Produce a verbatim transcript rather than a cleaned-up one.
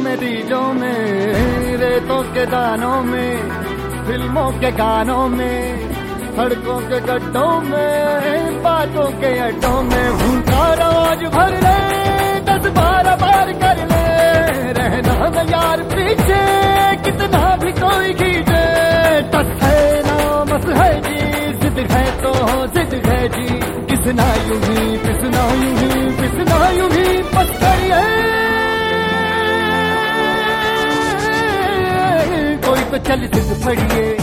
में तीजों में, रेतों के दानों में, फिल्मों के गानों में, सड़कों के गड्ढों में, बातों के अड्डों में भूलता रोज भर ले, दस बारह बार कर ले, रहना न यार पीछे कितना भी कोई खींचे। टस है ना मस है जी, जिद है तो जिद है जी, किसना यूं ही पिसना यूं ही पिसना यूं ही बस करिए। कोई तो चल जिद फड़िए।